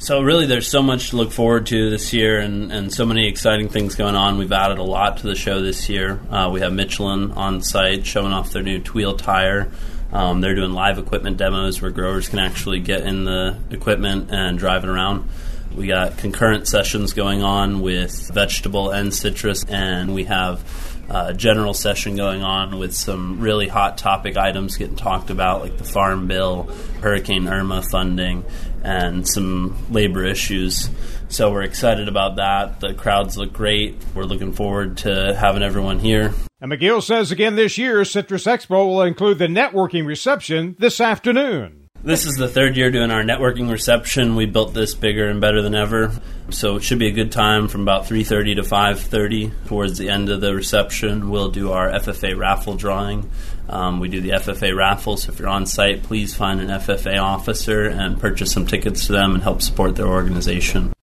So really there's so much to look forward to this year and so many exciting things going on. We've added a lot to the show this year. We have Michelin on site showing off their new Tweel tire. They're doing live equipment demos where growers can actually get in the equipment and drive it around. We got concurrent sessions going on with vegetable and citrus, and we have a general session going on with some really hot topic items getting talked about, like the Farm Bill, Hurricane Irma funding, and some labor issues. So we're excited about that. The crowds look great. We're looking forward to having everyone here. And McGill says again this year, Citrus Expo will include the networking reception this afternoon. This is the third year doing our networking reception. We built this bigger and better than ever. So it should be a good time from about 3:30 to 5:30. Towards the end of the reception, we'll do our FFA raffle drawing. We do the FFA raffle, so if you're on site, please find an FFA officer and purchase some tickets to them and help support their organization.